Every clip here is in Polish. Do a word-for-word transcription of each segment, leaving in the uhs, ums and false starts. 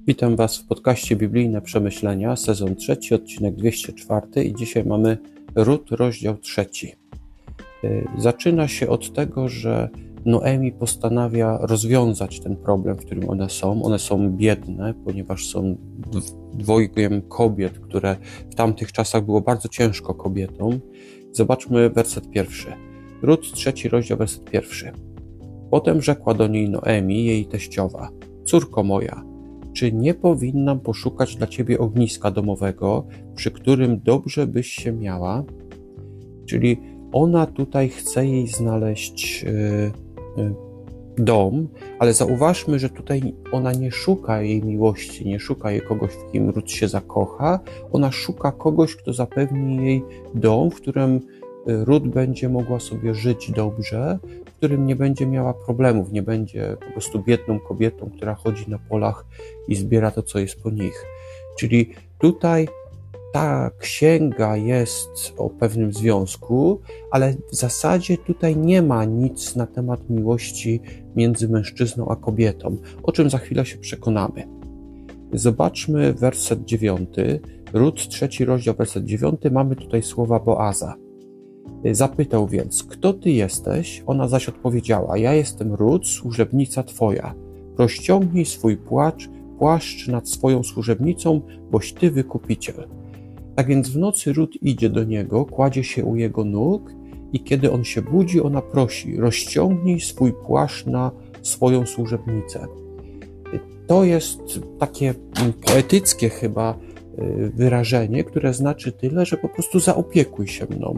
Witam Was w podcaście Biblijne Przemyślenia, sezon trzeci, odcinek dwieście cztery i dzisiaj mamy Rut, rozdział trzeci. Zaczyna się od tego, że Noemi postanawia rozwiązać ten problem, w którym one są. One są biedne, ponieważ są dwojgiem kobiet, które w tamtych czasach było bardzo ciężko kobietom. Zobaczmy werset pierwszy. Rut, trzeci rozdział, werset pierwszy. Potem rzekła do niej Noemi, jej teściowa: córko moja, czy nie powinnam poszukać dla ciebie ogniska domowego, przy którym dobrze byś się miała? Czyli ona tutaj chce jej znaleźć yy, yy, dom, ale zauważmy, że tutaj ona nie szuka jej miłości, nie szuka jej kogoś, w kim Rut się zakocha. Ona szuka kogoś, kto zapewni jej dom, w którym Rut będzie mogła sobie żyć dobrze, w którym nie będzie miała problemów, nie będzie po prostu biedną kobietą, która chodzi na polach i zbiera to, co jest po nich. Czyli tutaj ta księga jest o pewnym związku, ale w zasadzie tutaj nie ma nic na temat miłości między mężczyzną a kobietą, o czym za chwilę się przekonamy. Zobaczmy werset dziewiąty, Rut, trzeci rozdział, werset dziewiąty, mamy tutaj słowa Boaza. Zapytał więc, kto ty jesteś? Ona zaś odpowiedziała, ja jestem Rut, służebnica twoja. Rozciągnij swój płaszcz, płaszcz nad swoją służebnicą, boś ty wykupiciel. Tak więc w nocy Rut idzie do niego, kładzie się u jego nóg i kiedy on się budzi, ona prosi, rozciągnij swój płaszcz na swoją służebnicę. To jest takie poetyckie chyba wyrażenie, które znaczy tyle, że po prostu zaopiekuj się mną.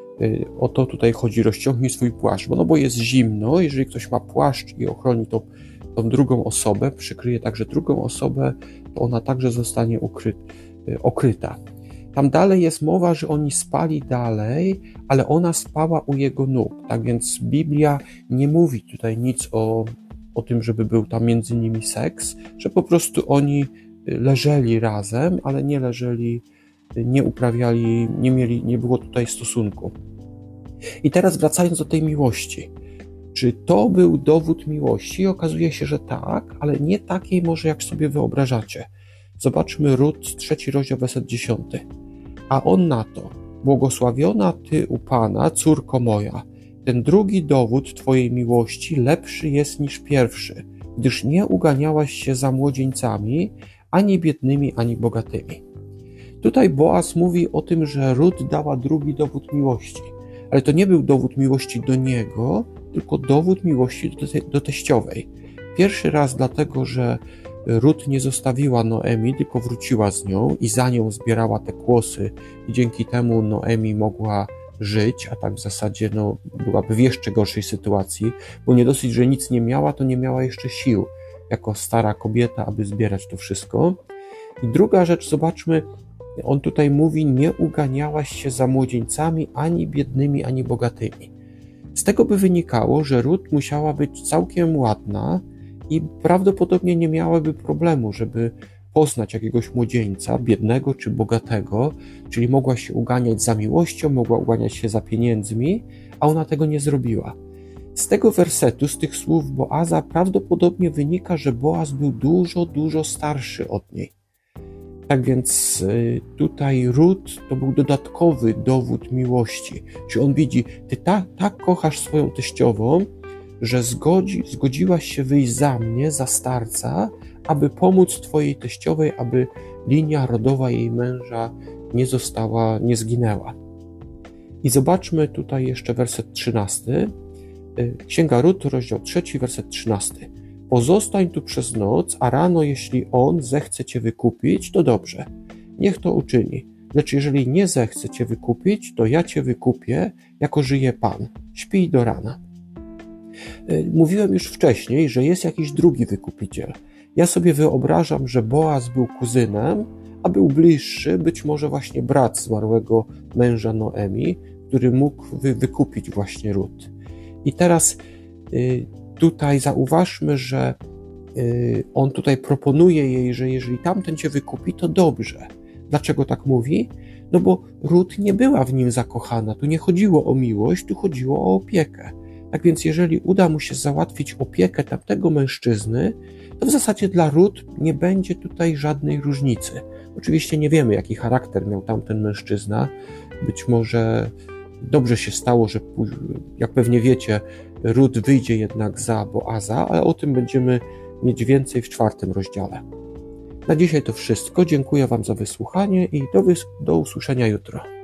O to tutaj chodzi, rozciągnij swój płaszcz, bo, no bo jest zimno, jeżeli ktoś ma płaszcz i ochroni tą, tą drugą osobę, przykryje także drugą osobę, to ona także zostanie ukry, okryta. Tam dalej jest mowa, że oni spali dalej, ale ona spała u jego nóg, tak więc Biblia nie mówi tutaj nic o, o tym, żeby był tam między nimi seks, że po prostu oni leżeli razem, ale nie leżeli, nie uprawiali, nie mieli, nie było tutaj stosunku. I teraz wracając do tej miłości. Czy to był dowód miłości? Okazuje się, że tak, ale nie takiej może, jak sobie wyobrażacie. Zobaczmy Rut, trzeci rozdział, werset dziesiąty. A on na to, błogosławiona ty u Pana, córko moja, ten drugi dowód twojej miłości lepszy jest niż pierwszy, gdyż nie uganiałaś się za młodzieńcami, ani biednymi, ani bogatymi. Tutaj Boaz mówi o tym, że Rut dała drugi dowód miłości, ale to nie był dowód miłości do niego, tylko dowód miłości do, te, do teściowej. Pierwszy raz dlatego, że Rut nie zostawiła Noemi, tylko wróciła z nią i za nią zbierała te kłosy i dzięki temu Noemi mogła żyć, a tak w zasadzie no, byłaby w jeszcze gorszej sytuacji, bo nie dosyć, że nic nie miała, to nie miała jeszcze sił jako stara kobieta, aby zbierać to wszystko. I druga rzecz, zobaczmy, on tutaj mówi, nie uganiałaś się za młodzieńcami, ani biednymi, ani bogatymi. Z tego by wynikało, że Rut musiała być całkiem ładna i prawdopodobnie nie miałaby problemu, żeby poznać jakiegoś młodzieńca, biednego czy bogatego, czyli mogła się uganiać za miłością, mogła uganiać się za pieniędzmi, a ona tego nie zrobiła. Z tego wersetu, z tych słów Boaza prawdopodobnie wynika, że Boaz był dużo, dużo starszy od niej. Tak więc tutaj Rut to był dodatkowy dowód miłości. Czy on widzi, ty tak, tak kochasz swoją teściową, że zgodzi, zgodziłaś się wyjść za mnie, za starca, aby pomóc twojej teściowej, aby linia rodowa jej męża nie została, nie zginęła. I zobaczmy tutaj jeszcze werset trzynasty. Księga Rut, rozdział trzeci, werset trzynasty. Pozostań tu przez noc, a rano, jeśli on zechce cię wykupić, to dobrze. Niech to uczyni. Lecz jeżeli nie zechce cię wykupić, to ja cię wykupię, jako żyje Pan. Śpij do rana. Mówiłem już wcześniej, że jest jakiś drugi wykupiciel. Ja sobie wyobrażam, że Boaz był kuzynem, a był bliższy, być może właśnie brat zmarłego męża Noemi, który mógł wy- wykupić właśnie Rut. I teraz y, tutaj zauważmy, że y, on tutaj proponuje jej, że jeżeli tamten cię wykupi, to dobrze. Dlaczego tak mówi? No bo Rut nie była w nim zakochana. Tu nie chodziło o miłość, tu chodziło o opiekę. Tak więc jeżeli uda mu się załatwić opiekę tamtego mężczyzny, to w zasadzie dla Rut nie będzie tutaj żadnej różnicy. Oczywiście nie wiemy, jaki charakter miał tamten mężczyzna. Być może dobrze się stało, że, jak pewnie wiecie, Rut wyjdzie jednak za Boaza, ale o tym będziemy mieć więcej w czwartym rozdziale. Na dzisiaj to wszystko. Dziękuję Wam za wysłuchanie i do, wys- do usłyszenia jutro.